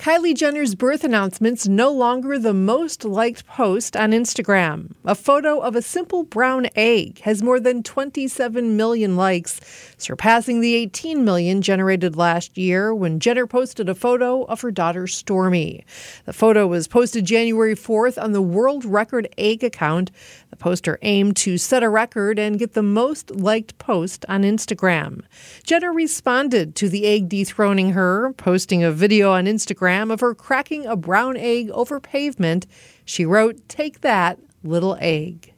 Kylie Jenner's birth announcement's no longer the most liked post on Instagram. A photo of a simple brown egg has more than 27 million likes, surpassing the 18 million generated last year when Jenner posted a photo of her daughter Stormy. The photo was posted January 4th on the World Record Egg account. The poster aimed to set a record and get the most liked post on Instagram. Jenner responded to the egg dethroning her, posting a video on Instagram of her cracking a brown egg over pavement. She wrote, "Take that, little egg."